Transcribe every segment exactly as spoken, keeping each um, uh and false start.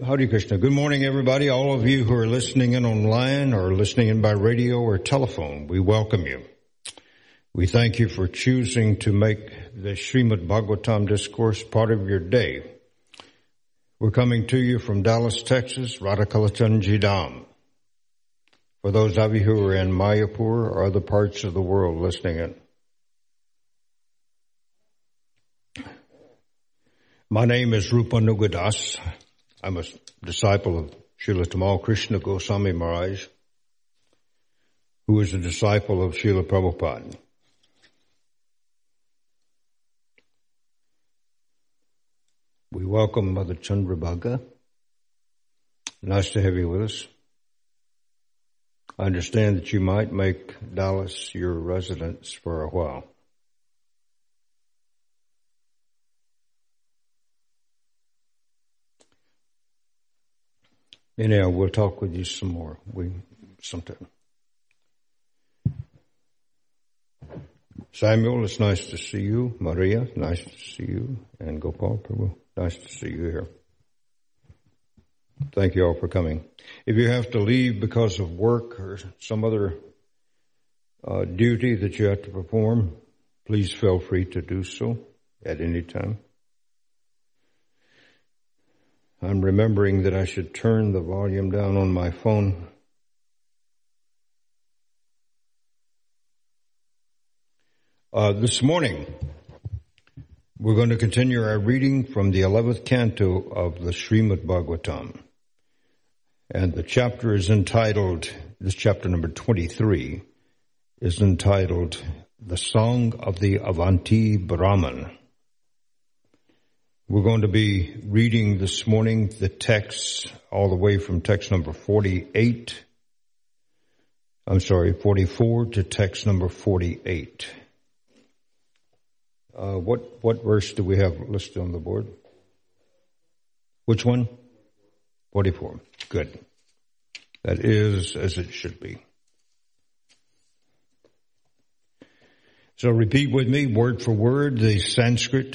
Hare Krishna. Good morning, everybody. All of you who are listening in online or listening in by radio or telephone, we welcome you. We thank you for choosing to make the Srimad Bhagavatam discourse part of your day. We're coming to you from Dallas, Texas, Radhakalachandji Dham. For those of you who are in Mayapur or other parts of the world listening in. My name is Rupa Nugadas. I'm a disciple of Srila Tamal Krishna Goswami Maharaj, who is a disciple of Srila Prabhupada. We welcome Mother Chandrabhaga. Nice to have you with us. I understand that you might make Dallas your residence for a while. Anyhow, we'll talk with you some more. We sometime. Samuel, it's nice to see you. Maria, nice to see you. And Gopal, Prabhu, nice to see you here. Thank you all for coming. If you have to leave because of work or some other uh, duty that you have to perform, please feel free to do so at any time. I'm remembering that I should turn the volume down on my phone. Uh, this morning, we're going to continue our reading from the eleventh canto of the Srimad Bhagavatam. And the chapter is entitled, this chapter number twenty-three, is entitled, The Song of the Avanti Brahman. We're going to be reading this morning the text all the way from text number forty-eight. I'm sorry, forty-four to text number forty-eight. Uh, what, what verse do we have listed on the board? Which one? forty-four. Good. That is as it should be. So repeat with me, word for word, the Sanskrit.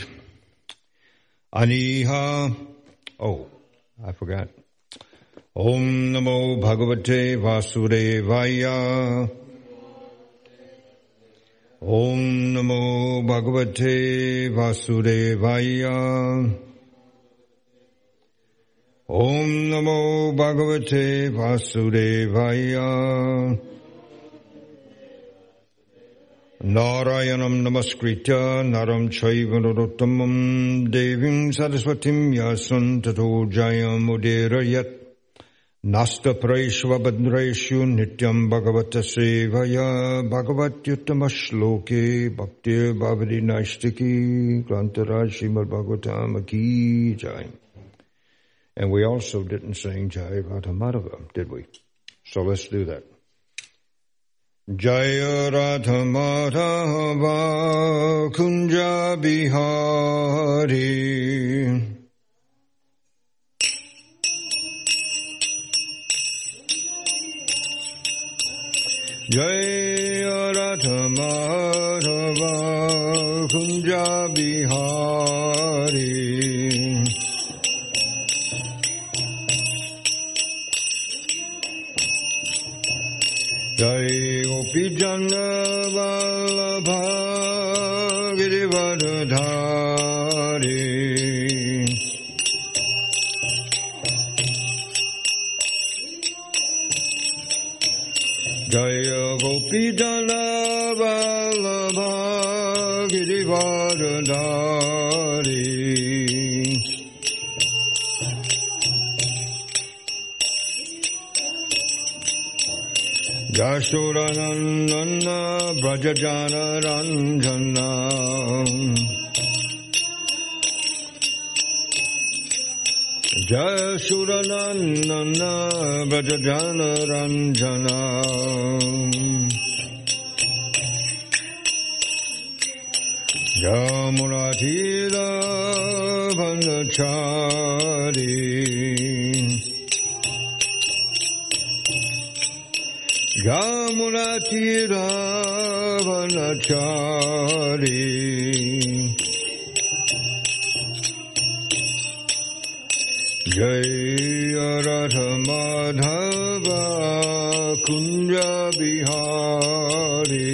Aniha, oh, I forgot. Om Namo Bhagavate Vasudevaya. Om Namo Bhagavate Vasudevaya. Om Namo Bhagavate Vasudevaya. Narayanam namaskritya naram chaiva narottamam devim saraswatim yasan tato jayam udirayat nasta praishva badreshu nityam bhagavata sevaya bhagavatyuttama shloke bhakti bhavadi naishtiki grantaraj Srimad Bhagavatam ki jai. And we also didn't sing Jai Radha Madhava, did we? So let's do that. Jaya Radha Madhava Kunja Bihari. Jaya Radha Madhava Kunja Bihari. Jai Gopi Jana Vallabha Girivardhari. Jai Gopi Jana Vallabha Girivardhari. Yashodanandana Brajajana Ranjana. Yashodanandana Brajajana Ranjana. Yamunatira Vanachari. Yamunatira Vanachari. Jai Radha Madhava Kunja Bihari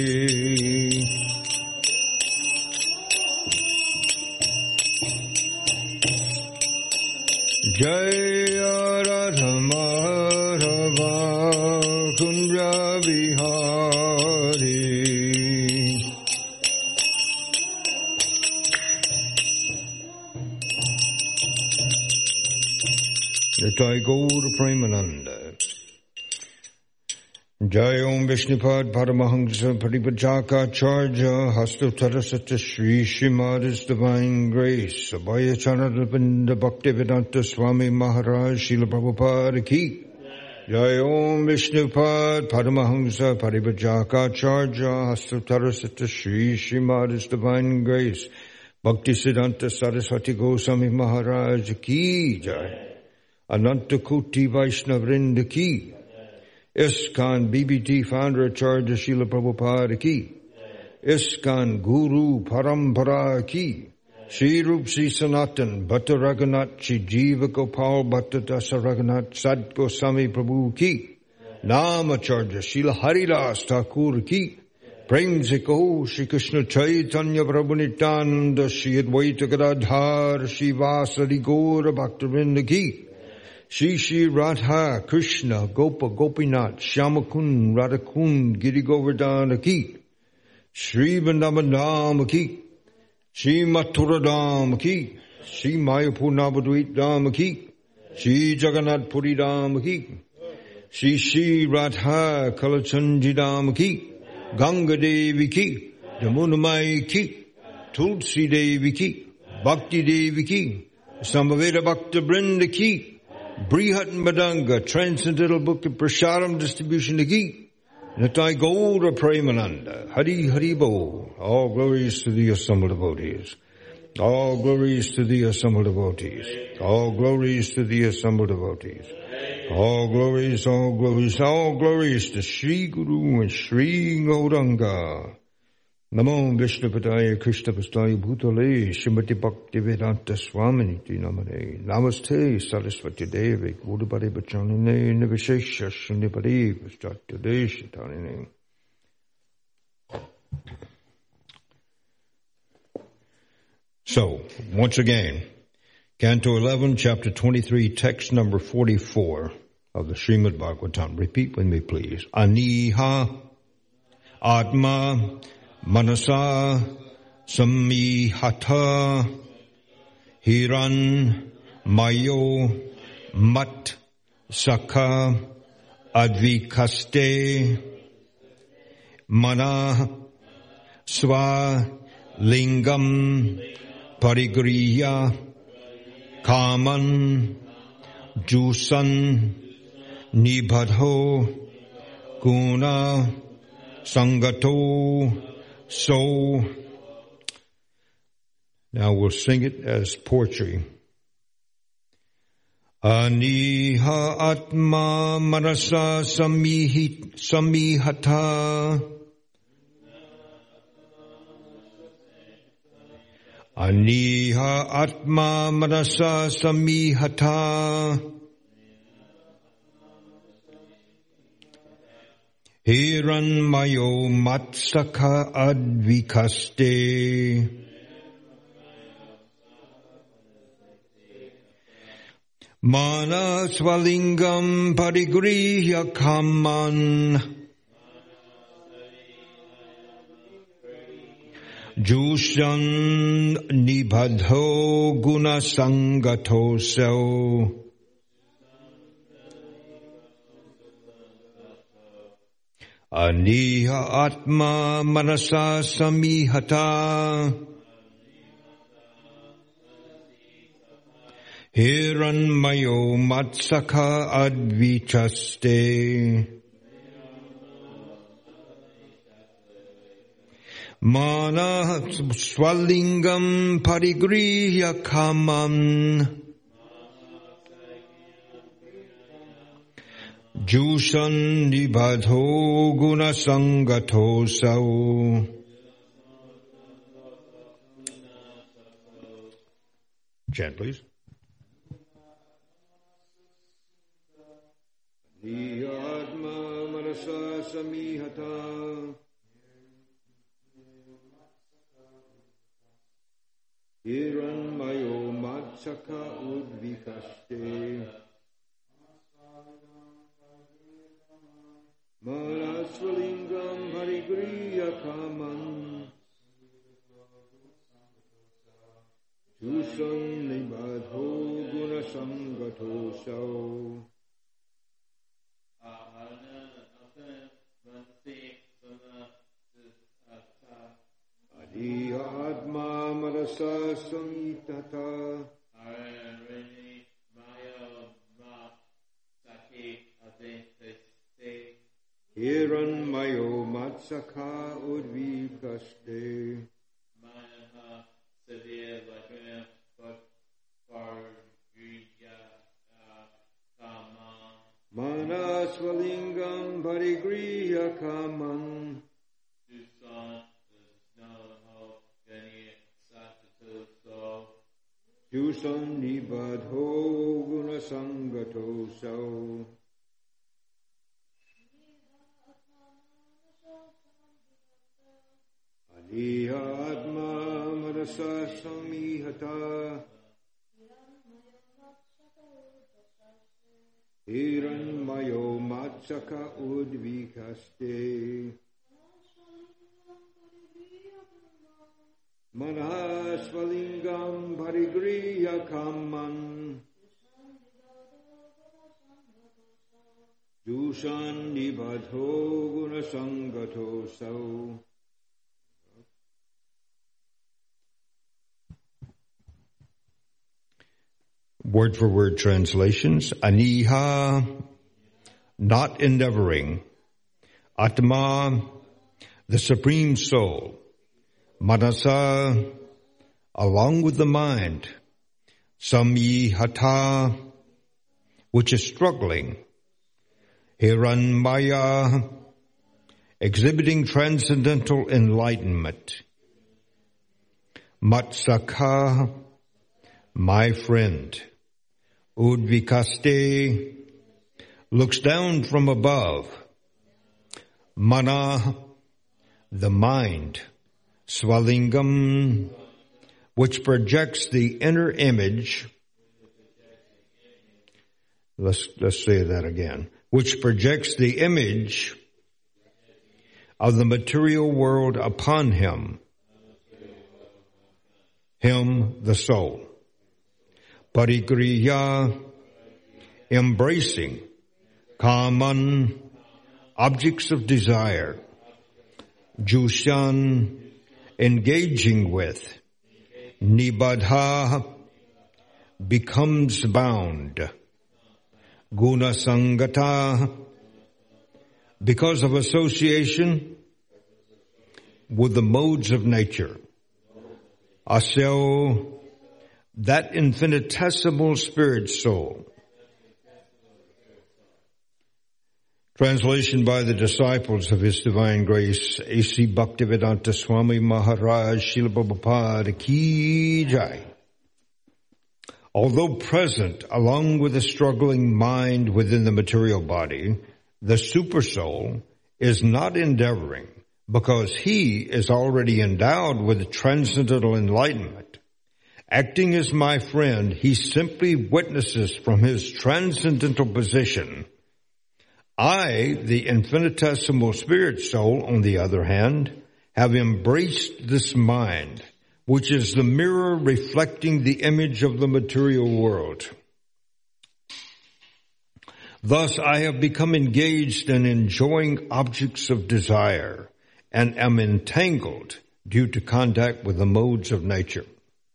Jaya Radha Madhava Kunja Bihari Nitai Gaura Premananda Jai Om Vishnupad Paramahamsa Paripajaka Charja Hastotara Satya Shri Srimad Divine Grace Abhaya Charananda Bhaktivedanta Swami Maharaj Srila Prabhupada Ki Jai Om Vishnupad Paramahamsa Paripajaka Charja Hastotara Satya Shri Srimad Divine Grace Bhaktisiddhanta Saraswati Goswami Maharaj Ki Jai Ananta Koti Vaishnavrinda Ki ISKCON B B T founder Acharya Srila Prabhupada Ki ISKCON Guru Parampara Ki Shri Rup Sri Sanatan Bhatta Raghunath Shri Jiva Gopal Bhatta Dasa Raghunath Sad Goswami Prabhu Ki Namacharya Srila Haridas Thakur Ki Prem Se Kaho Shri Krishna Chaitanya Prabhu Nityananda Shri Advaita Gadadhar Shri Vasari Gaura Bhaktivinoda Ki Shri Shri Radha Krishna Gopa Gopinath Shyamakund Radhakund Giri Govardhana Ki Shri Vrindavan Ki Shri Mathura Dham Ki Shri Mayapur Navadvip Dham Ki Shri Jagannath Puri Dham Ki Shri Shri Radha Kalachandji Dham Ki Ganga Devi Ki Yamuna Mai Ki Tulsi Devi Ki Bhakti Devi Ki Samaveda Bhakta Brinda Ki Brihat Madanga, Transcendental Book of Prashadam Distribution to Ki, Nitai Gaura Premananda, Hari Hari Bo, all glories to the assembled devotees, all glories to the assembled devotees, all glories to the assembled devotees, all glories, all glories, all glories to Sri Guru and Sri Gauranga. Namo Vishnupadaya Krishna Pastaya Bhutale Srimati Bhaktivedanta Swaminiti Namane Namaste Saraswati Devi Gurupade Bachanine Nivishesha Shunnipade Vastatade Shitanine. So, once again, Canto eleven, Chapter twenty-three, text number forty-four of the Srimad Bhagavatam. Repeat with me, please. Aniha Atma Manasa Samihata Hiran Mayo Mat Saka Advikaste Mana Swa Lingam Parigriya Kaman Jusan Nibadho Guna Sangato So, now we'll sing it as poetry. Aniha Atma Manasa Samihit Samihata Aniha Atma Manasa Samihata Hiran Mayo Matsaka Advikaste Mana Swalingam Parigrihya Kaman Jushan Nibadho Guna Sangato So Aniha Atma Manasa Samihata Hiran Mayo Matsaka Advichaste Mana Swalingam Parigrihya Kamam Jushan Nibadho Guna Sangato Sao. Chant, please. Adhyatma manasa samihata Hiranmayo matsaka udvikaste Manasvalingam harigriya kaman Tusam nibadho gunasamgato sao Adhyatma manasa samhita Hiranmayo matsaka udvikaste Manasvalingam parigriya kaman Yusam nibadho gunasangato sao Adhyatma manasa samihata Hiranmayo matsaka udvikaste Manasvalingam parigriya kaman Dushan nibadho gunasangato sao. Word for word translations. Aniha, not endeavoring. Atma, the supreme soul. Manasa, along with the mind. Samyihata, which is struggling. Hiranmaya, exhibiting transcendental enlightenment. Matsaka, my friend. Udvikaste, looks down from above. Mana, the mind. Svalingam, which projects the inner image. Let's, let's say that again. Which projects the image of the material world upon him. Him, the soul. Parigriya, embracing. Kaman, objects of desire. Jushan, engaging with. Nibadha, becomes bound. Guna Sangata, because of association with the modes of nature. Asyo, that infinitesimal spirit soul. Translation by the disciples of His Divine Grace, A C Bhaktivedanta Swami Maharaj Srila Prabhupada Ki Jai. Although present along with the struggling mind within the material body, the supersoul is not endeavoring because he is already endowed with transcendental enlightenment. Acting as my friend, he simply witnesses from his transcendental position. I, the infinitesimal spirit soul, on the other hand, have embraced this mind, which is the mirror reflecting the image of the material world. Thus, I have become engaged in enjoying objects of desire and am entangled due to contact with the modes of nature.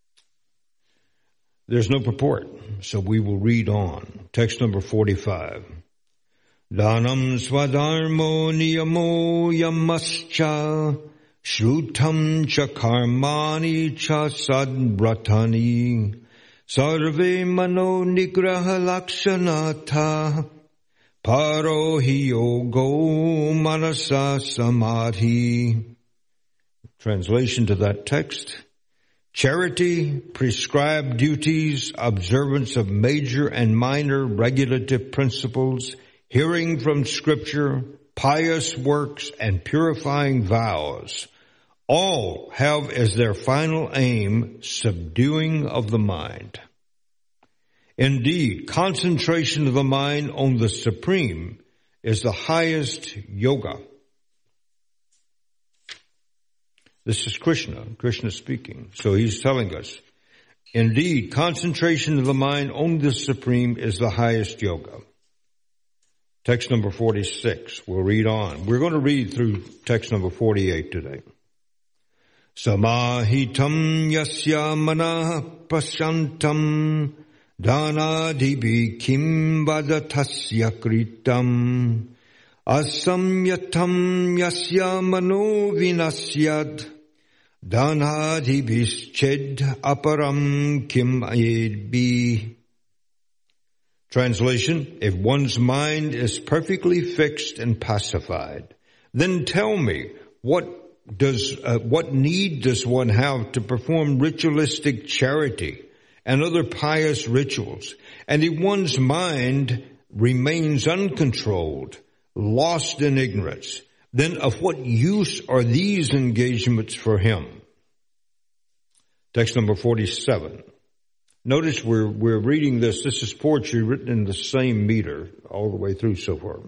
There's no purport, so we will read on. Text number forty-five. Dhanam swadharmo niyamo yamascha shrutam cha karmani cha sadvratani sarve mano nigraha lakshanata paro hi yogo manasa samadhi. Translation to that text. Charity, prescribed duties, observance of major and minor regulative principles, hearing from Scripture, pious works, and purifying vows, all have as their final aim subduing of the mind. Indeed, concentration of the mind on the Supreme is the highest yoga. This is Krishna, Krishna speaking. So he's telling us, indeed, concentration of the mind on the Supreme is the highest yoga. Text number forty-six. We'll read on. We're going to read through text number forty-eight today. Samahitam yasya manah prashantam dhanadibi kim vadatasya kritam asamyatam yasya mano vinasyad dhanadibhisched aparam kim ayedbi. Translation, if one's mind is perfectly fixed and pacified, then tell me, what does, uh, what need does one have to perform ritualistic charity and other pious rituals? And if one's mind remains uncontrolled, lost in ignorance, then of what use are these engagements for him? Text number forty-seven. Notice we're, we're reading this. This is poetry written in the same meter all the way through so far.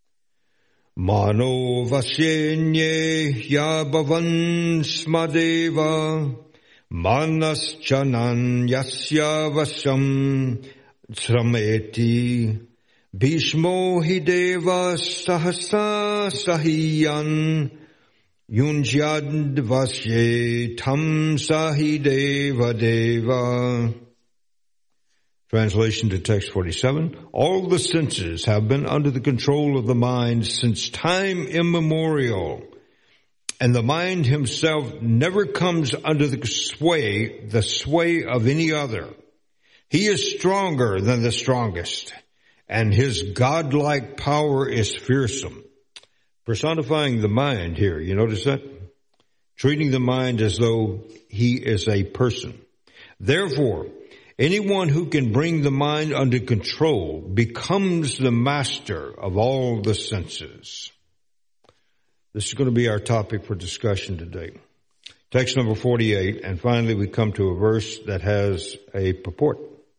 Mano vasyenye yabavan smadeva manas chanan yasya vasam srameti bhishmo hideva sahasa sahiyan yunjyad vasye tam sahideva deva. Translation to text forty-seven. All the senses have been under the control of the mind since time immemorial, and the mind himself never comes under the sway, the sway of any other. He is stronger than the strongest, and his godlike power is fearsome. Personifying the mind here, you notice that? Treating the mind as though he is a person. Therefore, anyone who can bring the mind under control becomes the master of all the senses. This is going to be our topic for discussion today. Text number forty-eight, and finally we come to a verse that has a purport.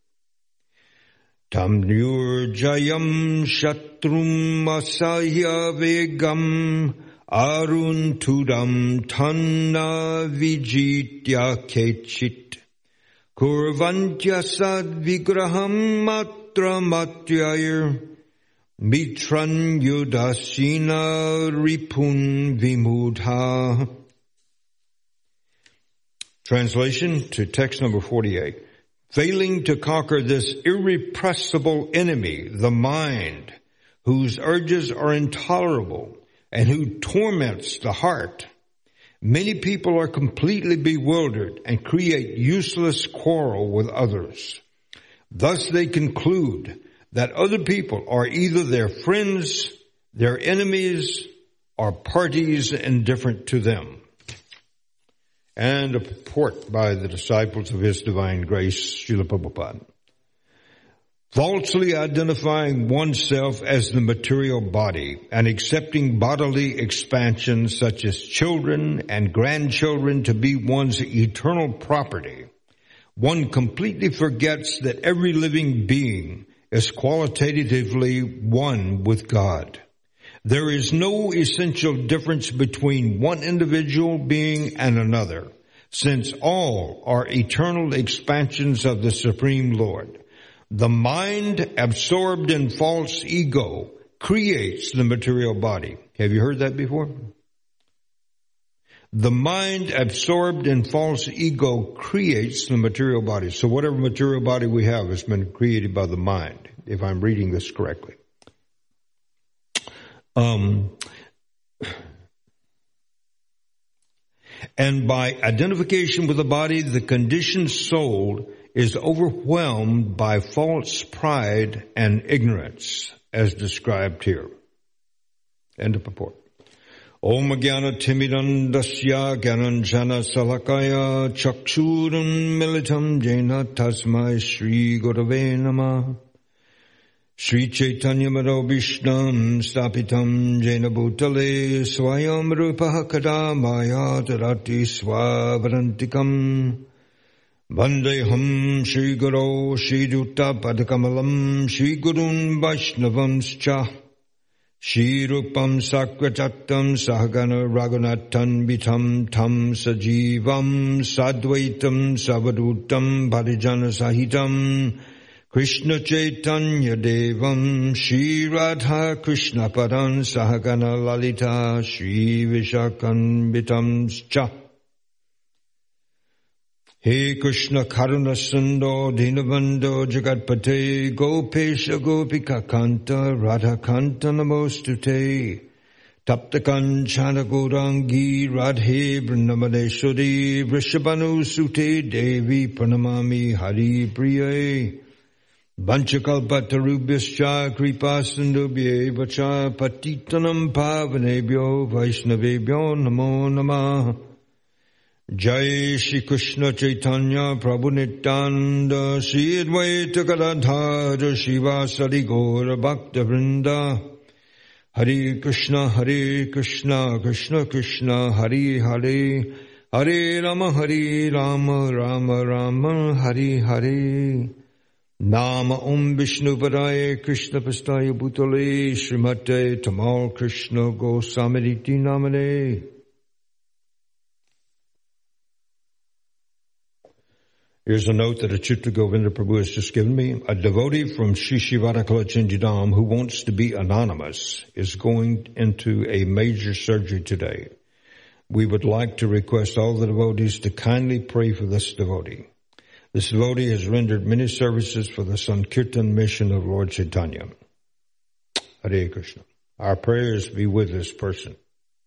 Tam nurjayam shatrum asahya vegam arun tudam tanna vijitya kechit Kurvantya sad vigraham matra matyayir mitran yudasina ripun vimudha. Translation to text number forty-eight. Failing to conquer this irrepressible enemy, the mind, whose urges are intolerable and who torments the heart, many people are completely bewildered and create useless quarrel with others. Thus they conclude that other people are either their friends, their enemies, or parties indifferent to them. And a purport by the disciples of His Divine Grace, Srila Prabhupada. Falsely identifying oneself as the material body and accepting bodily expansion such as children and grandchildren to be one's eternal property, one completely forgets that every living being is qualitatively one with God. There is no essential difference between one individual being and another, since all are eternal expansions of the Supreme Lord. The mind absorbed in false ego creates the material body. Have you heard that before? The mind absorbed in false ego creates the material body. So whatever material body we have has been created by the mind, if I'm reading this correctly. Um, and by identification with the body, the conditioned soul is overwhelmed by false pride and ignorance, as described here. End of purport. Om Jnana Timidandasya Gyananjana Salakaya Chakshuram Militam Jena Tasmai Shri Gurave Namah. Sri Chaitanya Manobhishnam Stapitam Jena Bhutale Swayam Rupaha Kadamaya Tarati Swavarantikam Vandeham Shri Guru Shri Juta Padakamalam Shri Gurun Vaishnavamscha Shri Rupam Sakrachatam Sahagana Raghunathan Vitam Tam Sajivam Sadvaitam Savadutam Parijana Sahitam Krishna Chaitanya Devam Shri Radha Krishna Padan Sahagana Lalita Shri Vishakan Vitamscha He Krishna Karuna Sando Dinabando Jagatpate Gopesha Gopika Kanta Radha Kanta Namostute Taptakan Chana Gaurangi Radhe Brinamadeshwari Vrishabhanu Sute Devi Pranamami Hari Priye Vanchakalpatarubhyascha Kripasindubhye Vacha Patitanam Pavanebhyo Vaishnavebhyo Namo Namah Jai Shri Krishna Chaitanya Prabhu Nityananda Shri Advaita Gadadhara Shivasari Gaura Bhakta Vrinda Hare Krishna Hare Krishna Krishna Krishna Hare Hare Hare Rama Hare Rama Rama Rama Hare Hare Nama Om Vishnu Padaya Krishna Pastaya Bhutale Srimate Tamal Krishna Gosamriti Namane. Here's a note that Achyuta Govinda Prabhu has just given me. A devotee from Shri Shivadakala Chinjidam who wants to be anonymous is going into a major surgery today. We would like to request all the devotees to kindly pray for this devotee. This devotee has rendered many services for the Sankirtan mission of Lord Chaitanya. Hare Krishna. Our prayers be with this person.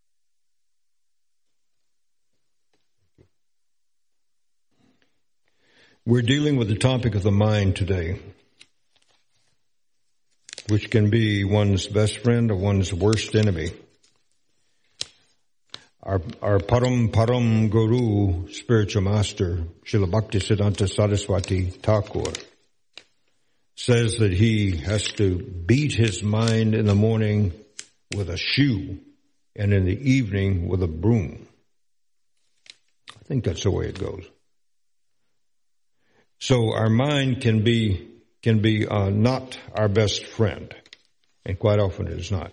We're dealing with the topic of the mind today, which can be one's best friend or one's worst enemy. Our, our Param Param Guru, spiritual master, Srila Bhaktisiddhanta Saraswati Thakur, says that he has to beat his mind in the morning with a shoe and in the evening with a broom. I think that's the way it goes. So our mind can be, can be uh, not our best friend, and quite often it is not.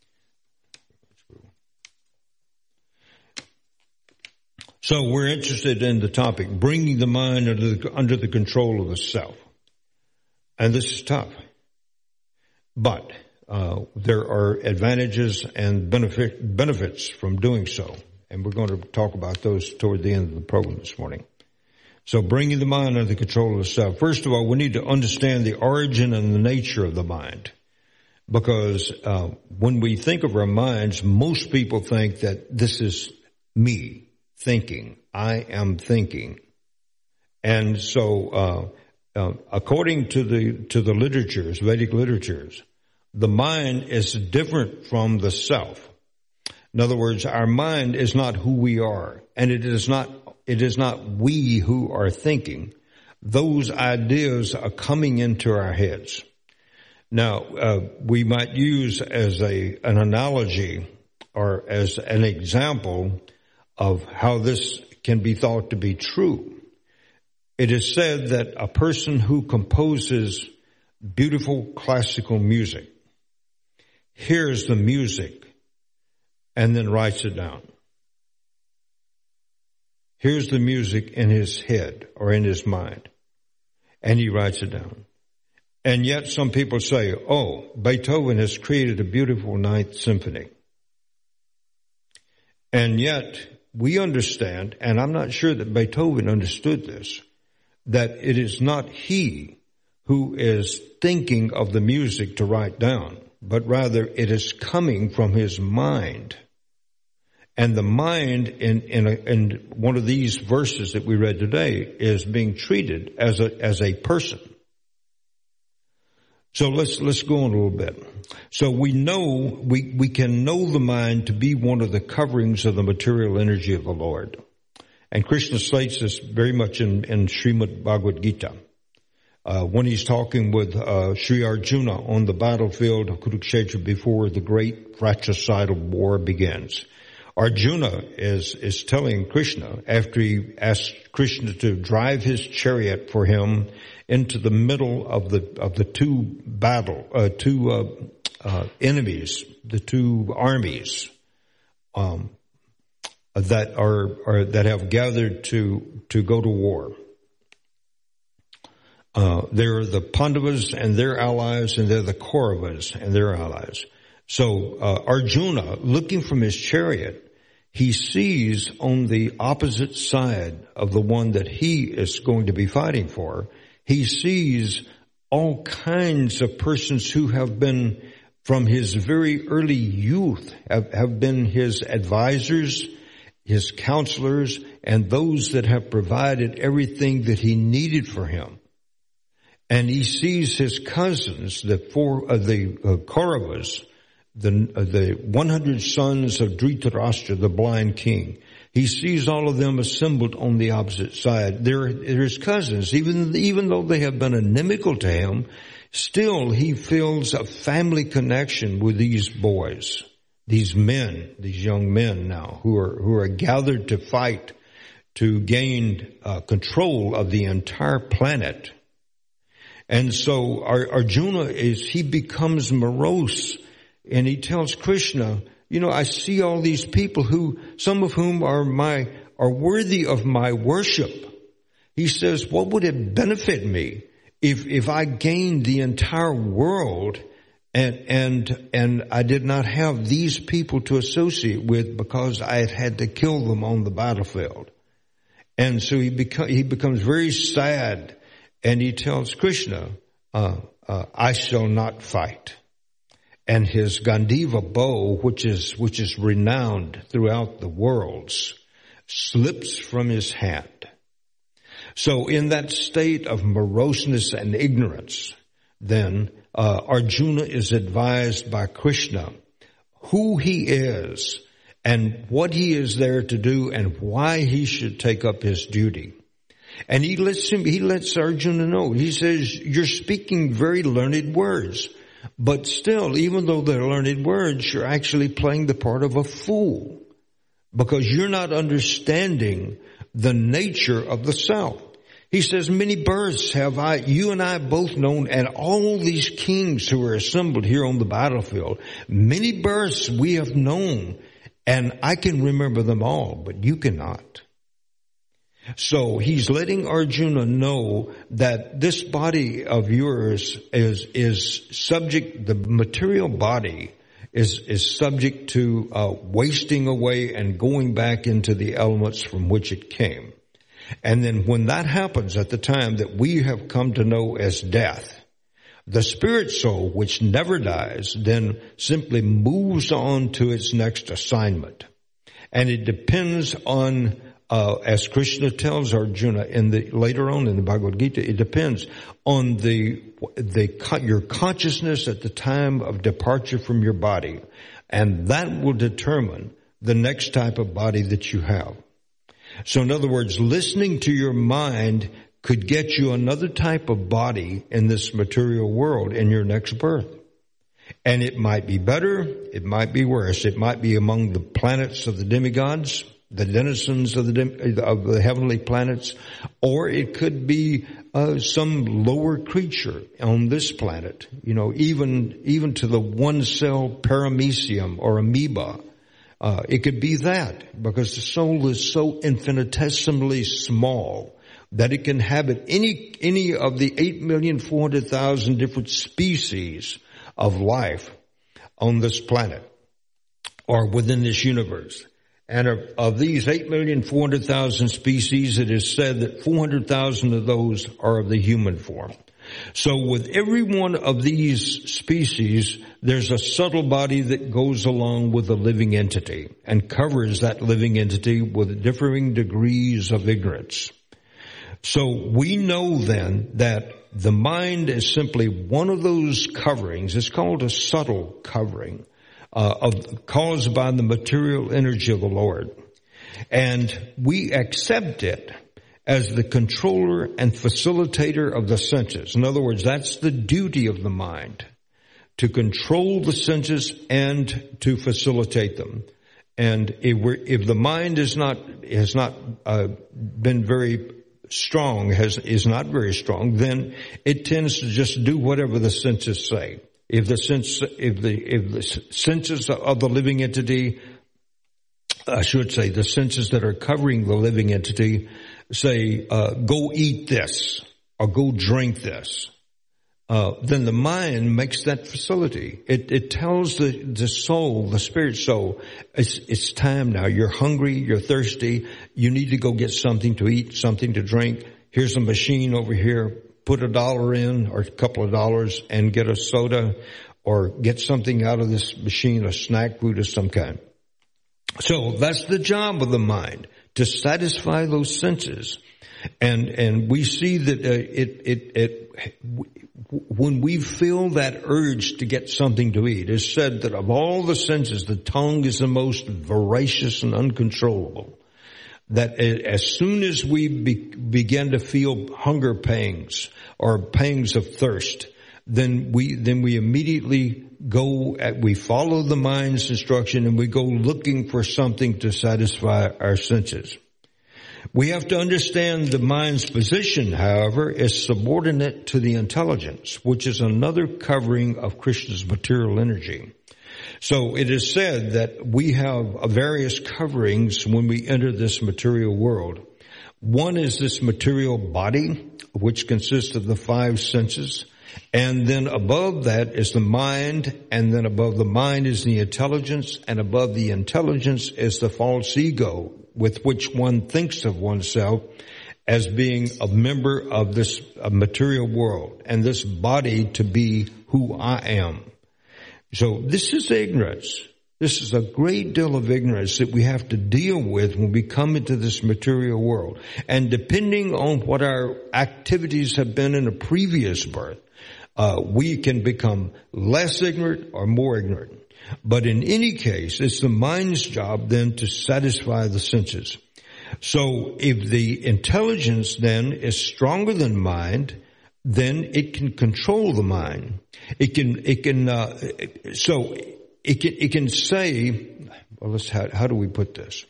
So we're interested in the topic, bringing the mind under the, under the control of the self. And this is tough. But uh, there are advantages and benefit, benefits from doing so. And we're going to talk about those toward the end of the program this morning. So bringing the mind under the control of the self. First of all, we need to understand the origin and the nature of the mind. Because uh, when we think of our minds, most people think that this is me. Thinking. I am thinking. And so, uh, uh, according to the, to the literatures, Vedic literatures, the mind is different from the self. In other words, our mind is not who we are, and it is not, it is not we who are thinking. Those ideas are coming into our heads. Now, uh, we might use as a, an analogy or as an example of how this can be thought to be true. It is said that a person who composes beautiful classical music hears the music and then writes it down. Hears the music in his head or in his mind, and he writes it down. And yet some people say, oh, Beethoven has created a beautiful Ninth Symphony. And yet we understand, and I'm not sure that Beethoven understood this, that it is not he who is thinking of the music to write down, but rather it is coming from his mind. And the mind in, in, a, in one of these verses that we read today is being treated as a, as a person. So let's, let's go on a little bit. So we know, we, we can know the mind to be one of the coverings of the material energy of the Lord. And Krishna states this very much in, in Srimad Bhagavad Gita, uh, when he's talking with uh, Sri Arjuna on the battlefield of Kurukshetra before the great fratricidal war begins. Arjuna is, is telling Krishna, after he asks Krishna to drive his chariot for him into the middle of the, of the two battle, uh, two, uh, uh, enemies, the two armies, um, that are, are, that have gathered to, to go to war. Uh, they're the Pandavas and their allies, and they're the Kauravas and their allies. So, uh, Arjuna, looking from his chariot, he sees on the opposite side of the one that he is going to be fighting for, he sees all kinds of persons who have been, from his very early youth, have, have been his advisors, his counselors, and those that have provided everything that he needed for him. And he sees his cousins, the four, uh, the uh, Kauravas, the uh, the one hundred sons of Dhritarashtra, the blind king. He sees all of them assembled on the opposite side. They're, they're his cousins. Even, even though they have been inimical to him, still he feels a family connection with these boys, these men, these young men now who are, who are gathered to fight to gain uh, control of the entire planet. And so Arjuna is, he becomes morose. And he tells Krishna, you know, I see all these people who, some of whom are my, are worthy of my worship. He says, what would it benefit me if, if I gained the entire world and, and, and I did not have these people to associate with because I had had to kill them on the battlefield? And so he becomes, he becomes very sad, and he tells Krishna, uh, uh, I shall not fight. And his Gandiva bow, which is, which is renowned throughout the worlds, slips from his hand. So in that state of moroseness and ignorance, then, uh, Arjuna is advised by Krishna who he is and what he is there to do and why he should take up his duty. And he lets him, he lets Arjuna know. He says, you're speaking very learned words. But still, even though they're learned words, you're actually playing the part of a fool because you're not understanding the nature of the self. He says, many births have I, you and I both known, and all these kings who are assembled here on the battlefield, many births we have known, and I can remember them all, but you cannot. So he's letting Arjuna know that this body of yours is, is subject, the material body is, is subject to, uh, wasting away and going back into the elements from which it came. And then when that happens at the time that we have come to know as death, the spirit soul, which never dies, then simply moves on to its next assignment. And it depends on Uh, as Krishna tells Arjuna in the, later on in the Bhagavad Gita, it depends on the, the, your consciousness at the time of departure from your body. And that will determine the next type of body that you have. So in other words, listening to your mind could get you another type of body in this material world in your next birth. And it might be better, it might be worse. It might be among the planets of the demigods, the denizens of the, of the heavenly planets, or it could be uh, some lower creature on this planet. You know, even even to the one-cell paramecium or amoeba. Uh, it could be that, because the soul is so infinitesimally small that it can habit any any of the eight million four hundred thousand different species of life on this planet or within this universe. And of, of these eight million four hundred thousand species, it is said that four hundred thousand of those are of the human form. So with every one of these species, there's a subtle body that goes along with the living entity and covers that living entity with differing degrees of ignorance. So we know then that the mind is simply one of those coverings. It's called a subtle covering. Uh, of, caused by the material energy of the Lord. And we accept it as the controller and facilitator of the senses. In other words, that's the duty of the mind, to control the senses and to facilitate them. And if, we're, if the mind is not has not uh, been very strong, has is not very strong, then it tends to just do whatever the senses say. If the sense, if the if the senses of the living entity, I should say, the senses that are covering the living entity, say, uh, "Go eat this" or "Go drink this," uh, then the mind makes that facility. It, it tells the the soul, the spirit soul, it's it's time now. You're hungry. You're thirsty. You need to go get something to eat, something to drink. Here's a machine over here. Put a dollar in or a couple of dollars and get a soda or get something out of this machine, a snack food of some kind. So that's the job of the mind, to satisfy those senses. And, and we see that uh, it, it, it, when we feel that urge to get something to eat, it's said that of all the senses, the tongue is the most voracious and uncontrollable. That as soon as we be, begin to feel hunger pangs or pangs of thirst, then we then we immediately go at, we follow the mind's instruction and we go looking for something to satisfy our senses. We have to understand the mind's position, however, is subordinate to the intelligence, which is another covering of Krishna's material energy. So it is said that we have various coverings when we enter this material world. One is this material body, which consists of the five senses. And then above that is the mind. And then above the mind is the intelligence. And above the intelligence is the false ego, with which one thinks of oneself as being a member of this material world. And this body to be who I am. So this is ignorance. This is a great deal of ignorance that we have to deal with when we come into this material world. And depending on what our activities have been in a previous birth, uh, we can become less ignorant or more ignorant. But in any case, it's the mind's job then to satisfy the senses. So if the intelligence then is stronger than mind, then it can control the mind. It can, it can, uh, so it can, it can say, well, let's, how, how do we put this?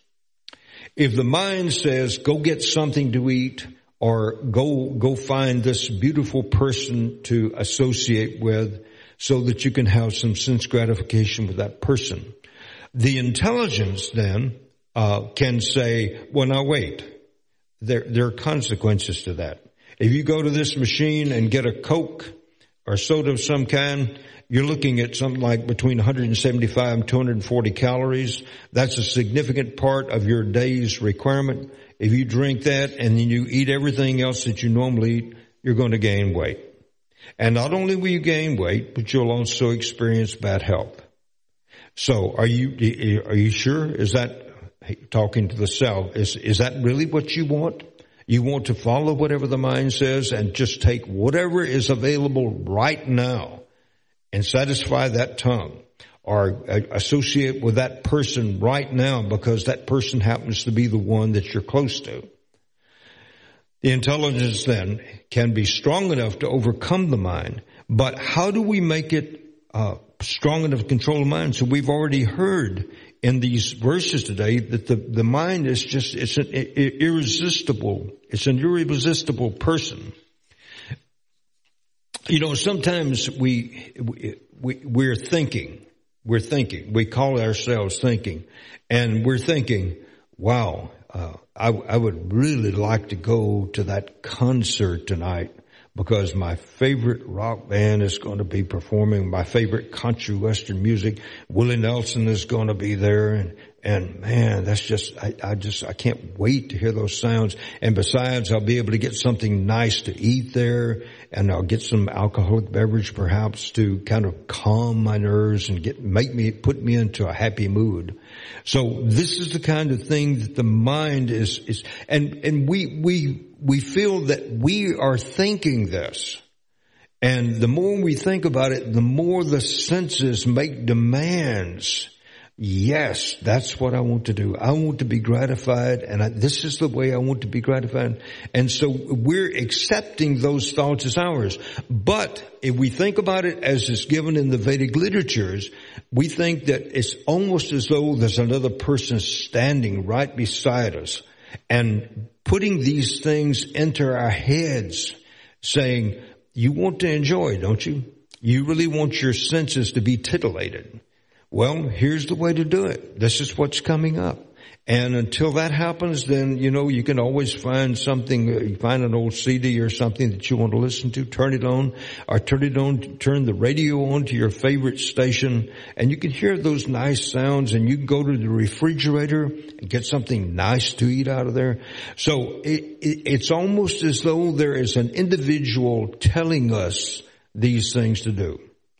If the mind says, go get something to eat or go, go find this beautiful person to associate with so that you can have some sense gratification with that person. The intelligence then, uh, can say, well, now wait, there, there are consequences to that. If you go to this machine and get a Coke or soda of some kind, you're looking at something like between one hundred seventy-five and two hundred forty calories. That's a significant part of your day's requirement. If you drink that and then you eat everything else that you normally eat, you're going to gain weight. And not only will you gain weight, but you'll also experience bad health. So are you, are you sure? Is that, talking to the self, is, is that really what you want? You want to follow whatever the mind says and just take whatever is available right now and satisfy that tongue or associate with that person right now because that person happens to be the one that you're close to. The intelligence then can be strong enough to overcome the mind, but how do we make it uh, strong enough to control the mind? So we've already heard in these verses today that the, the mind is just, it's an irresistible, it's an irresistible person. You know, sometimes we, we, we're thinking, we're thinking, we call ourselves thinking, and we're thinking, wow, uh, I, I would really like to go to that concert tonight because my favorite rock band is going to be performing, my favorite country western music. Willie Nelson is going to be there, and, and man, that's just, I, I just, I can't wait to hear those sounds. And besides, I'll be able to get something nice to eat there, and I'll get some alcoholic beverage perhaps to kind of calm my nerves and get, make me, put me into a happy mood. So this is the kind of thing that the mind is, is, and, and we, we, we feel that we are thinking this. And the more we think about it, the more the senses make demands Yes, that's what I want to do. I want to be gratified, and I, this is the way I want to be gratified. And so we're accepting those thoughts as ours. But if we think about it as is given in the Vedic literatures, we think that it's almost as though there's another person standing right beside us and putting these things into our heads, saying, you want to enjoy, don't you? You really want your senses to be titillated. Well, here's the way to do it. This is what's coming up. And until that happens, then, you know, you can always find something, you find an old C D or something that you want to listen to, turn it on, or turn it on, turn the radio on to your favorite station, and you can hear those nice sounds, and you can go to the refrigerator and get something nice to eat out of there. So it, it, it's almost as though there is an individual telling us these things to do.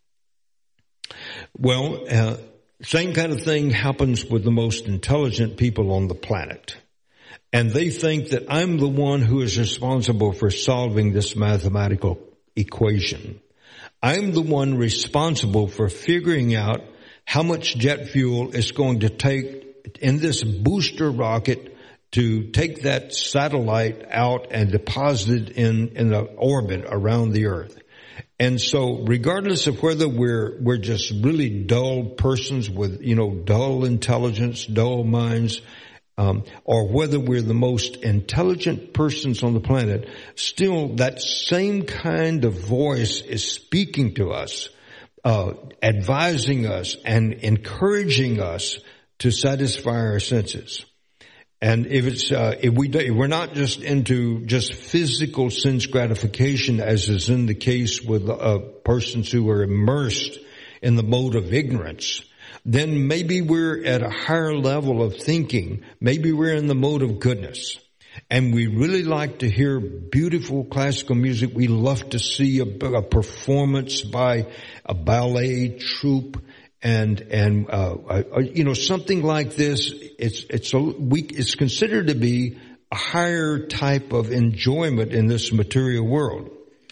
Well, uh, same kind of thing happens with the most intelligent people on the planet. And they think that I'm the one who is responsible for solving this mathematical equation. I'm the one responsible for figuring out how much jet fuel it's going to take in this booster rocket to take that satellite out and deposit it in, in the orbit around the Earth. And so regardless of whether we're, we're just really dull persons with, you know, dull intelligence, dull minds, um, or whether we're the most intelligent persons on the planet, still that same kind of voice is speaking to us, uh, advising us and encouraging us to satisfy our senses. And if it's, uh, if we, if we're not just into just physical sense gratification, as is in the case with, uh, persons who are immersed in the mode of ignorance, then maybe we're at a higher level of thinking. Maybe we're in the mode of goodness. And we really like to hear beautiful classical music. We love to see a, a performance by a ballet troupe. And, and, uh, uh, you know, something like this, it's, it's a, we, it's considered to be a higher type of enjoyment in this material world.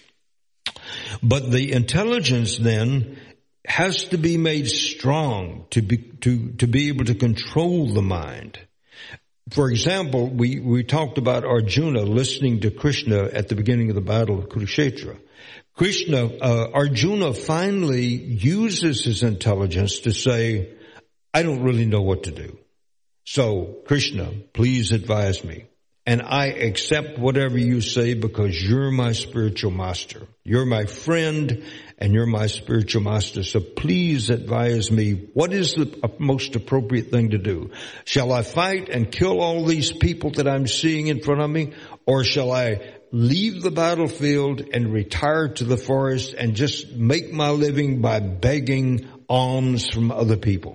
But the intelligence then has to be made strong to be, to, to be able to control the mind. For example, we, we talked about Arjuna listening to Krishna at the beginning of the battle of Kurukshetra. Krishna, uh, Arjuna finally uses his intelligence to say, I don't really know what to do. So, Krishna, please advise me. And I accept whatever you say because you're my spiritual master. You're my friend and you're my spiritual master. So please advise me, what is the most appropriate thing to do? Shall I fight and kill all these people that I'm seeing in front of me? Or shall I leave the battlefield and retire to the forest and just make my living by begging alms from other people?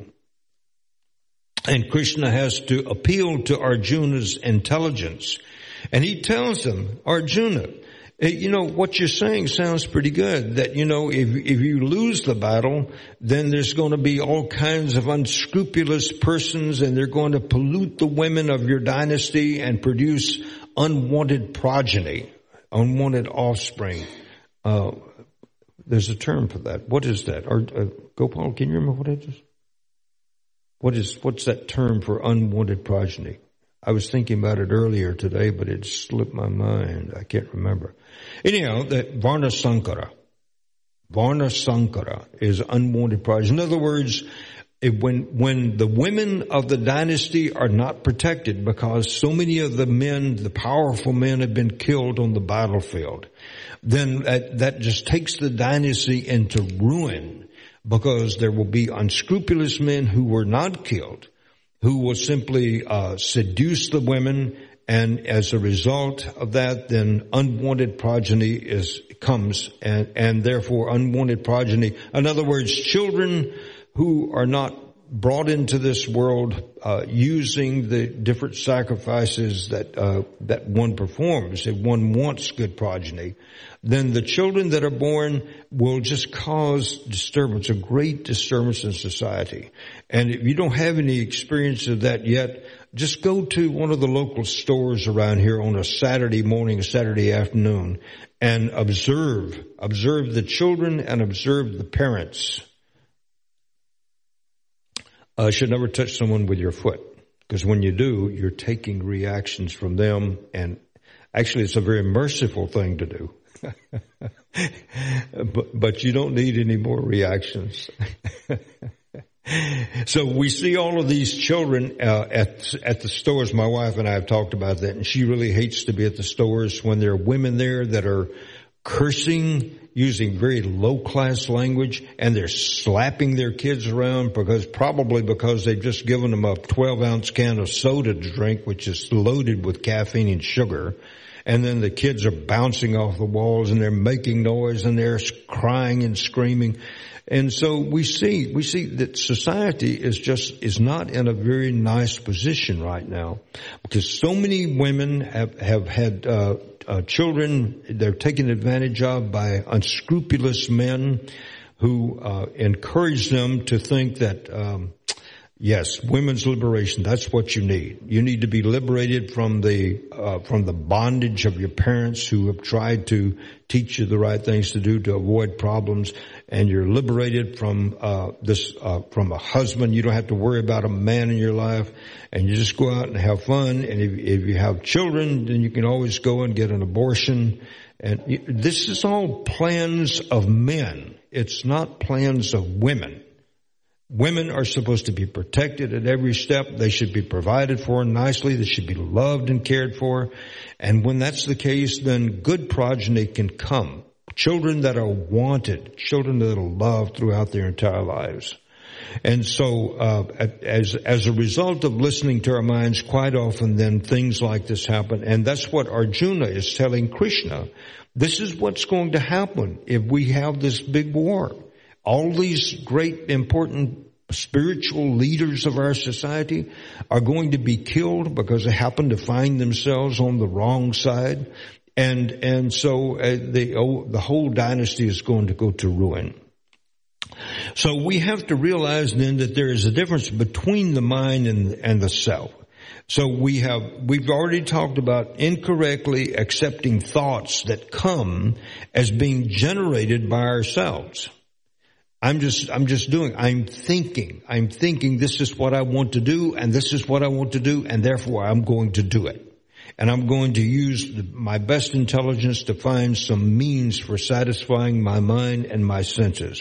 And Krishna has to appeal to Arjuna's intelligence. And he tells him, Arjuna, you know, what you're saying sounds pretty good. That, you know, if, if you lose the battle, then there's going to be all kinds of unscrupulous persons and they're going to pollute the women of your dynasty and produce unwanted progeny, unwanted offspring. Uh, there's a term for that. What is that? Or, uh, Gopal, can you remember what it is? What is, what's that term for unwanted progeny? I was thinking about it earlier today, but it slipped my mind. I can't remember. Anyhow, that Varna Sankara. Varna Sankara is unwanted progeny. In other words, it, when, when the women of the dynasty are not protected because so many of the men, the powerful men have been killed on the battlefield, then that, that just takes the dynasty into ruin. Because there will be unscrupulous men who were not killed, who will simply uh, seduce the women, and as a result of that, then unwanted progeny is comes, and, and therefore unwanted progeny. In other words, children who are not brought into this world uh, using the different sacrifices that uh, that one performs. If one wants good progeny, then the children that are born will just cause disturbance, a great disturbance in society. And if you don't have any experience of that yet, just go to one of the local stores around here on a Saturday morning, a Saturday afternoon, and observe, observe the children and observe the parents. Uh, should never touch someone with your foot, because when you do, you're taking reactions from them, and actually it's a very merciful thing to do. but, but you don't need any more reactions. So we see all of these children uh, at at the stores. My wife and I have talked about that, and she really hates to be at the stores when there are women there that are cursing, using very low-class language, and they're slapping their kids around because probably because they've just given them a twelve-ounce can of soda to drink, which is loaded with caffeine and sugar. And then the kids are bouncing off the walls, and they're making noise, and they're crying and screaming. And so we see, we see that society is just, is not in a very nice position right now, because so many women have, have had, uh, uh, children they're taken advantage of by unscrupulous men who, uh, encourage them to think that, um, yes, women's liberation, that's what you need. You need to be liberated from the, uh, from the bondage of your parents who have tried to teach you the right things to do to avoid problems. And you're liberated from, uh, this, uh, from a husband. You don't have to worry about a man in your life. And you just go out and have fun. And if, if you have children, then you can always go and get an abortion. And you, this is all plans of men. It's not plans of women. Women are supposed to be protected at every step. They should be provided for nicely. They should be loved and cared for. And when that's the case, then good progeny can come. Children that are wanted, children that are loved throughout their entire lives. And so, uh, as, as a result of listening to our minds, quite often then things like this happen. And that's what Arjuna is telling Krishna. This is what's going to happen if we have this big war. All these great, important spiritual leaders of our society are going to be killed because they happen to find themselves on the wrong side. And, and so uh, the, oh, the whole dynasty is going to go to ruin. So we have to realize then that there is a difference between the mind and, and the self. So we have, we've already talked about incorrectly accepting thoughts that come as being generated by ourselves. I'm just, I'm just doing, I'm thinking, I'm thinking this is what I want to do, and this is what I want to do, and therefore I'm going to do it. And I'm going to use my best intelligence to find some means for satisfying my mind and my senses.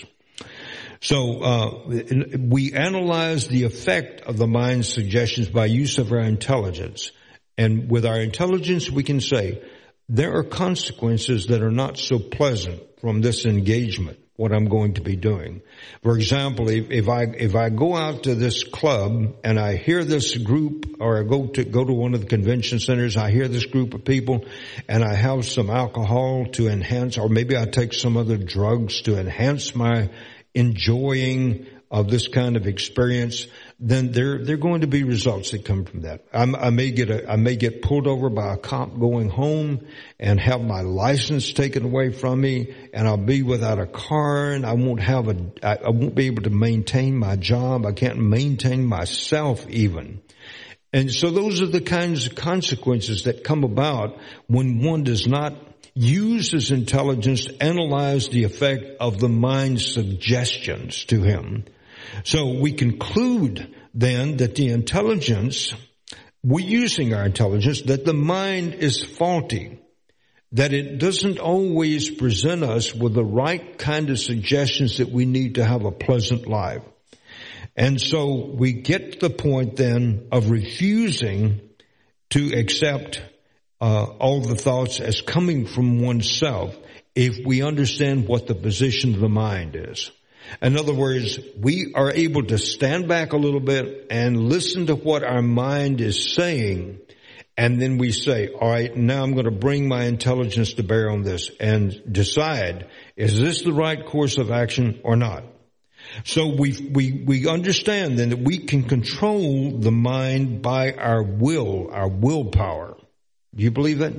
So, uh, we analyze the effect of the mind's suggestions by use of our intelligence. And with our intelligence, we can say, there are consequences that are not so pleasant from this engagement, what I'm going to be doing. For example, if, if I, if I go out to this club and I hear this group, or I go to, go to one of the convention centers, I hear this group of people and I have some alcohol to enhance, or maybe I take some other drugs to enhance my enjoying of this kind of experience, then there, there are going to be results that come from that. I'm, I may get a, I may get pulled over by a cop going home and have my license taken away from me, and I'll be without a car, and I won't have a, I, I won't be able to maintain my job. I can't maintain myself even. And so those are the kinds of consequences that come about when one does not use his intelligence to analyze the effect of the mind's suggestions to him. So we conclude then that the intelligence, we're using our intelligence, that the mind is faulty, that it doesn't always present us with the right kind of suggestions that we need to have a pleasant life. And so we get to the point then of refusing to accept uh, all the thoughts as coming from oneself if we understand what the position of the mind is. In other words, we are able to stand back a little bit and listen to what our mind is saying, and then we say, all right, now I'm going to bring my intelligence to bear on this and decide, is this the right course of action or not? So we we we understand then that we can control the mind by our will, our willpower. Do you believe that?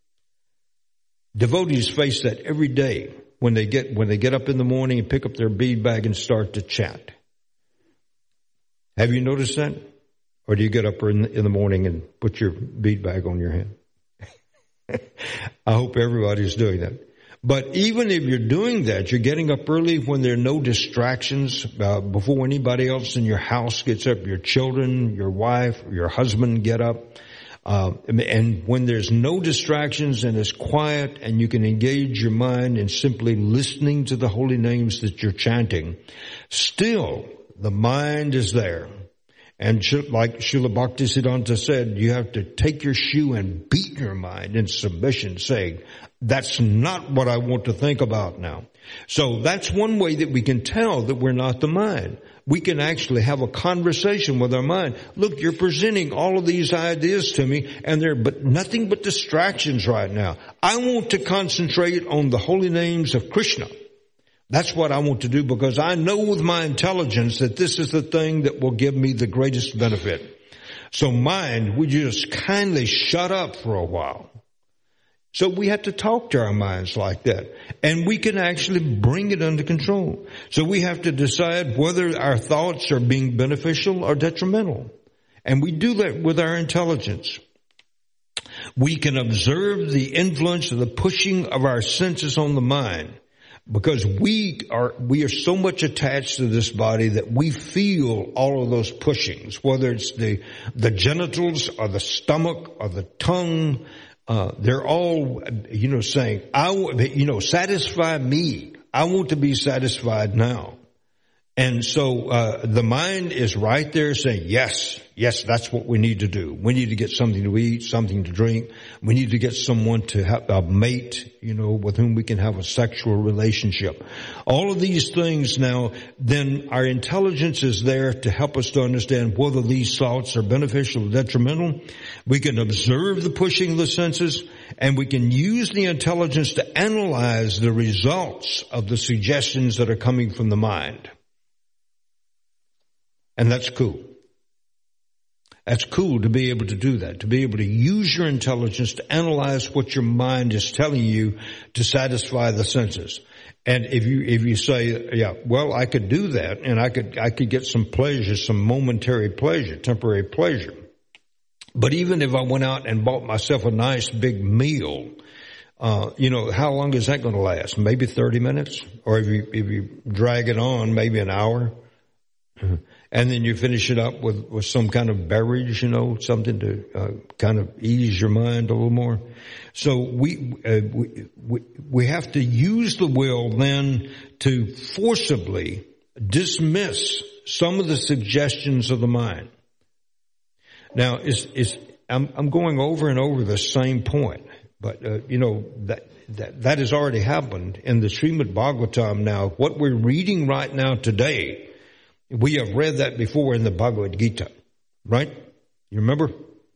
Devotees face that every day when they get when they get up in the morning and pick up their bead bag and start to chant. Have you noticed that? Or do you get up in, in the morning and put your bead bag on your head? I hope everybody's doing that. But even if you're doing that, you're getting up early when there are no distractions, uh, before anybody else in your house gets up, your children, your wife, your husband get up. Uh, and when there's no distractions and it's quiet and you can engage your mind in simply listening to the holy names that you're chanting, still the mind is there. And like Srila Bhaktisiddhanta said, you have to take your shoe and beat your mind in submission, saying, that's not what I want to think about now. So that's one way that we can tell that we're not the mind. We can actually have a conversation with our mind. Look, you're presenting all of these ideas to me, and they're but nothing but distractions right now. I want to concentrate on the holy names of Krishna. That's what I want to do, because I know with my intelligence that this is the thing that will give me the greatest benefit. So mind, would you just kindly shut up for a while? So we have to talk to our minds like that. And we can actually bring it under control. So we have to decide whether our thoughts are being beneficial or detrimental. And we do that with our intelligence. We can observe the influence of the pushing of our senses on the mind. Because we are, we are so much attached to this body that we feel all of those pushings, whether it's the, the genitals or the stomach or the tongue. Uh, they're all, you know, saying, I, you know, satisfy me. I want to be satisfied now. And so, uh, the mind is right there saying, yes, yes, that's what we need to do. We need to get something to eat, something to drink. We need to get someone to have a mate, you know, with whom we can have a sexual relationship. All of these things now, then our intelligence is there to help us to understand whether these thoughts are beneficial or detrimental. We can observe the pushing of the senses, and we can use the intelligence to analyze the results of the suggestions that are coming from the mind. And that's cool. That's cool to be able to do that, to be able to use your intelligence to analyze what your mind is telling you to satisfy the senses. And if you, if you say, yeah, well, I could do that, and I could, I could get some pleasure, some momentary pleasure, temporary pleasure. But even if I went out and bought myself a nice big meal, uh, you know, how long is that going to last? Maybe thirty minutes? Or if you, if you drag it on, maybe an hour? And then you finish it up with, with some kind of beverage, you know, something to uh, kind of ease your mind a little more. So we, uh, we we we have to use the will then to forcibly dismiss some of the suggestions of the mind. Now, it's, it's, I'm, I'm going over and over the same point, but uh, you know that that that has already happened in the Srimad Bhagavatam. Now, what we're reading right now today, we have read that before in the Bhagavad Gita, right? You remember?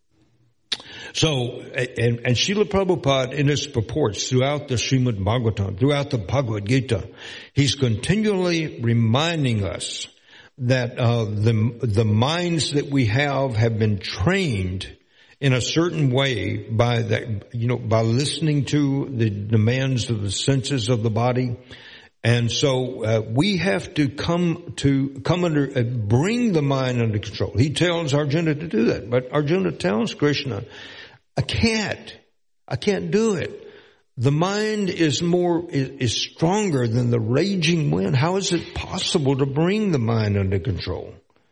So, and, and Srila Prabhupada in his purports throughout the Srimad Bhagavatam, throughout the Bhagavad Gita, he's continually reminding us that uh, the the minds that we have have been trained in a certain way by that, you know, by listening to the demands of the senses of the body. And so uh, we have to come to come under, uh, bring the mind under control. He tells Arjuna to do that, but Arjuna tells Krishna, "I can't, I can't do it. The mind is more is, is stronger than the raging wind. How is it possible to bring the mind under control?"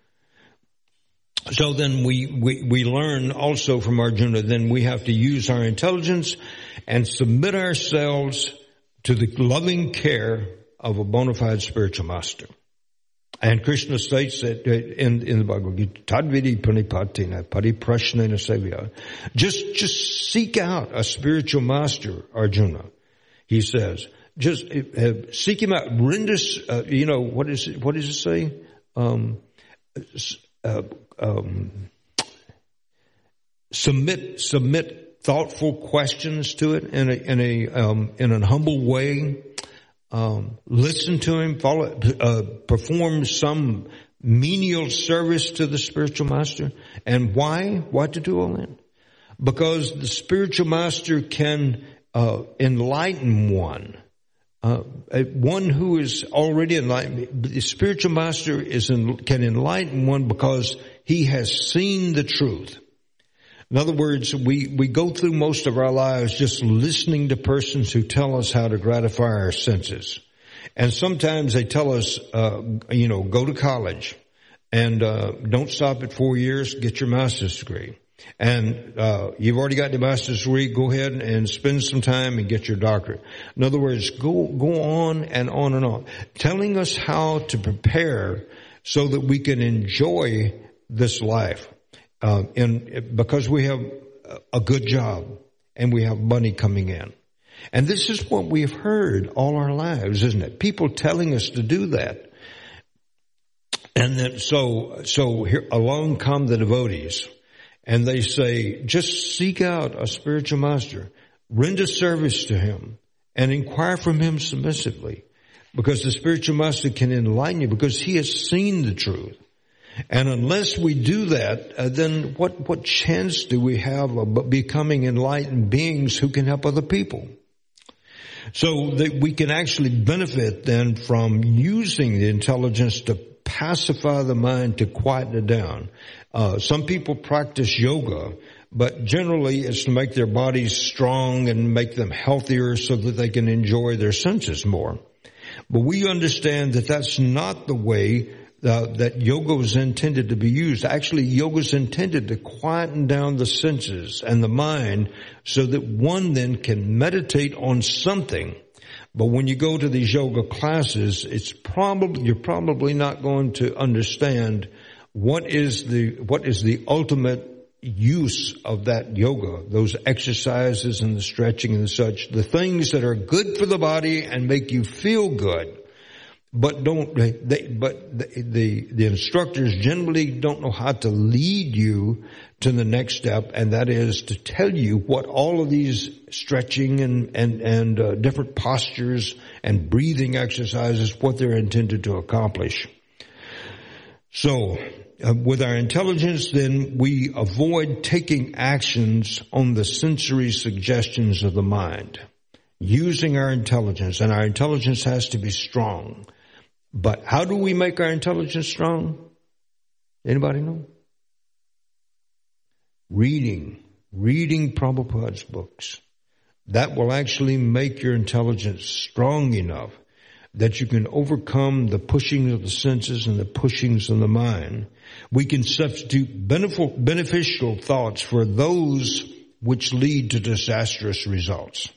So then we we we learn also from Arjuna. Then we have to use our intelligence and submit ourselves to the loving care of a bona fide spiritual master. And Krishna states that in, in the Bhagavad Gita, Tadvidi panipatina pariprashnena sevya. Just, just seek out a spiritual master, Arjuna. He says, just uh, seek him out. Rindus, uh, you know, what is it, what does it say? Um, uh, um, submit, submit thoughtful questions to it in a, in a, um, in a humble way. Um, listen to him, follow, uh, perform some menial service to the spiritual master. And why? Why to do all that? Because the spiritual master can uh, enlighten one. Uh, one who is already enlightened. The spiritual master is in, can enlighten one because he has seen the truth. In other words, we, we go through most of our lives just listening to persons who tell us how to gratify our senses. And sometimes they tell us, uh, you know, go to college and, uh, don't stop at four years, get your master's degree. And, uh, you've already got your master's degree, go ahead and spend some time and get your doctorate. In other words, go, go on and on and on, telling us how to prepare so that we can enjoy this life. Uh, and because we have a good job and we have money coming in. And this is what we've heard all our lives, isn't it? People telling us to do that. And then so, so here along come the devotees and they say, just seek out a spiritual master, render service to him and inquire from him submissively, because the spiritual master can enlighten you because he has seen the truth. And unless we do that, uh, then what, what chance do we have of becoming enlightened beings who can help other people? So that we can actually benefit then from using the intelligence to pacify the mind, to quieten it down. Uh, some people practice yoga, but generally it's to make their bodies strong and make them healthier so that they can enjoy their senses more. But we understand that that's not the way Uh, that yoga was intended to be used. Actually, yoga is intended to quieten down the senses and the mind so that one then can meditate on something. But when you go to these yoga classes, it's probably, you're probably not going to understand what is the, what is the ultimate use of that yoga, those exercises and the stretching and such, the things that are good for the body and make you feel good. But don't, they, but the, the, the instructors generally don't know how to lead you to the next step, and that is to tell you what all of these stretching and, and, and uh, different postures and breathing exercises, what they're intended to accomplish. So, uh, with our intelligence, then we avoid taking actions on the sensory suggestions of the mind. Using our intelligence, and our intelligence has to be strong. But how do we make our intelligence strong? Anybody know? Reading. Reading Prabhupada's books. That will actually make your intelligence strong enough that you can overcome the pushings of the senses and the pushings of the mind. We can substitute beneficial thoughts for those which lead to disastrous results.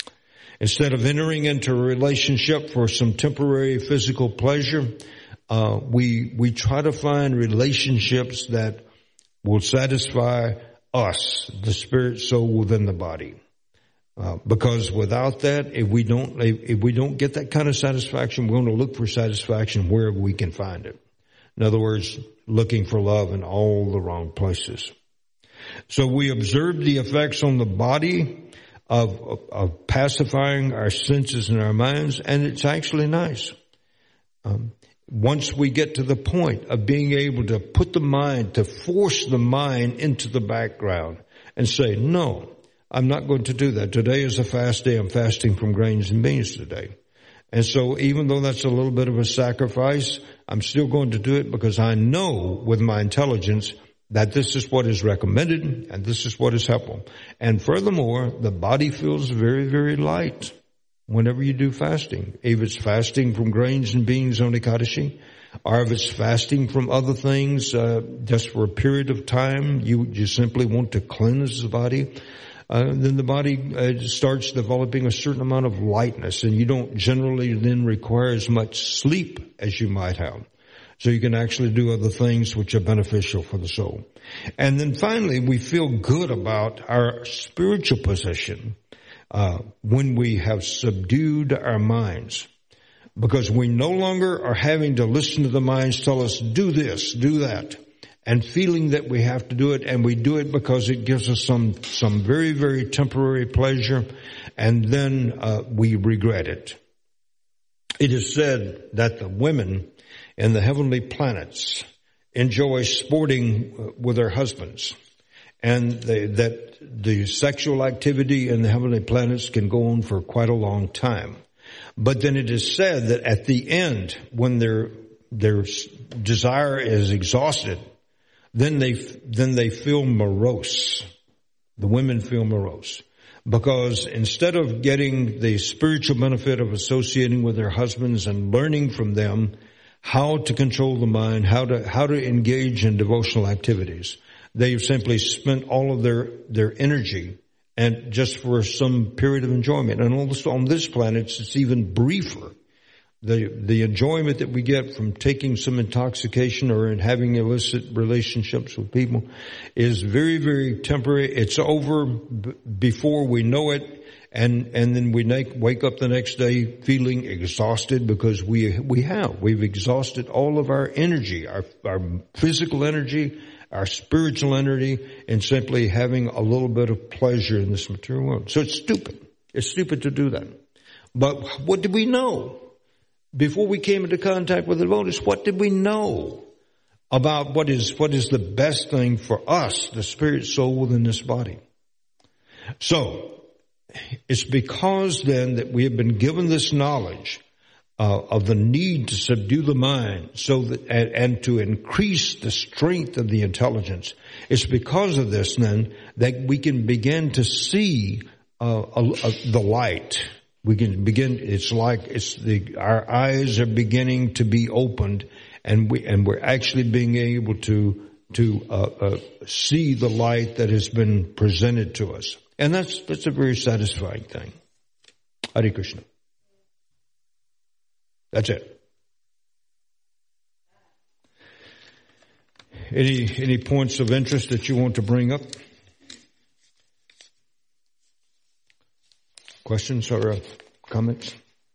Instead of entering into a relationship for some temporary physical pleasure, uh, we, we try to find relationships that will satisfy us, the spirit soul within the body. Uh, because without that, if we don't, if, if we don't get that kind of satisfaction, we're going to look for satisfaction wherever we can find it. In other words, looking for love in all the wrong places. So we observe the effects on the body Of, of, of pacifying our senses and our minds, and it's actually nice. Um, once we get to the point of being able to put the mind, to force the mind into the background and say, no, I'm not going to do that. Today is a fast day. I'm fasting from grains and beans today. And so even though that's a little bit of a sacrifice, I'm still going to do it because I know with my intelligence that this is what is recommended and this is what is helpful. And furthermore, the body feels very, very light whenever you do fasting. If it's fasting from grains and beans on Ekadashi, or if it's fasting from other things, uh, just for a period of time, you, you simply want to cleanse the body, uh, then the body uh, starts developing a certain amount of lightness, and you don't generally then require as much sleep as you might have. So you can actually do other things which are beneficial for the soul. And then finally, we feel good about our spiritual position uh, when we have subdued our minds. Because we no longer are having to listen to the minds tell us, do this, do that. And feeling that we have to do it, and we do it because it gives us some, some very, very temporary pleasure, and then uh, we regret it. It is said that the women in the heavenly planets enjoy sporting with their husbands, and they, that the sexual activity in the heavenly planets can go on for quite a long time. But then it is said that at the end, when their their desire is exhausted, then they then they feel morose, the women feel morose. Because instead of getting the spiritual benefit of associating with their husbands and learning from them how to control the mind, how to, how to engage in devotional activities, they've simply spent all of their, their energy and just for some period of enjoyment. And also on this planet, it's even briefer. The, the enjoyment that we get from taking some intoxication or in having illicit relationships with people is very, very temporary. It's over b- before we know it. And, and then we make, wake up the next day feeling exhausted because we, we have, we've exhausted all of our energy, our, our physical energy, our spiritual energy, in simply having a little bit of pleasure in this material world. So it's stupid. It's stupid to do that. But what did we know? Before we came into contact with the devotees, what did we know about what is, what is the best thing for us, the spirit soul within this body? So, it's because then that we have been given this knowledge uh, of the need to subdue the mind so that, and, and to increase the strength of the intelligence. It's because of this then that we can begin to see uh, a, a, the light. We can begin, it's like, it's the, our eyes are beginning to be opened and we, and we're actually being able to, to, uh, uh, see the light that has been presented to us. And that's, that's a very satisfying thing. Hare Krishna. That's it. Any, any points of interest that you want to bring up? Questions or uh, comments?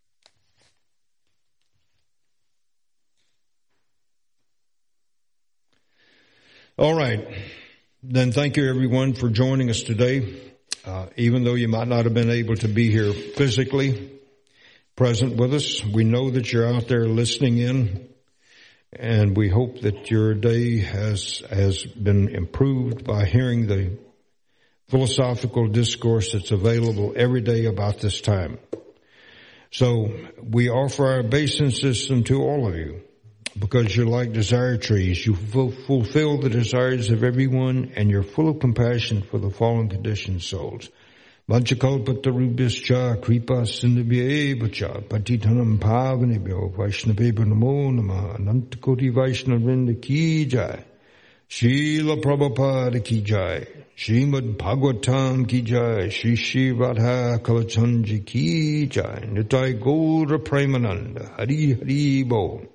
All right. Then thank you everyone for joining us today. Uh, even though you might not have been able to be here physically present with us, we know that you're out there listening in, and we hope that your day has, has been improved by hearing the philosophical discourse that's available every day about this time. So we offer our basin system to all of you because you're like desire trees. You fulfill the desires of everyone and you're full of compassion for the fallen conditioned souls. Vanchakalpatarubhyascha kripa sindhubhyevacha patitanam pavanebhyo vaishnavebhyo namo namaha anantakoti vaishnavrinda ki jai. Srila Prabhupada ki jai. Srimad Bhagavatam ki jai. Shri Shri Radha Kalachandji ki jai. Nitai Gaura Premananda. Hari Hari Bo.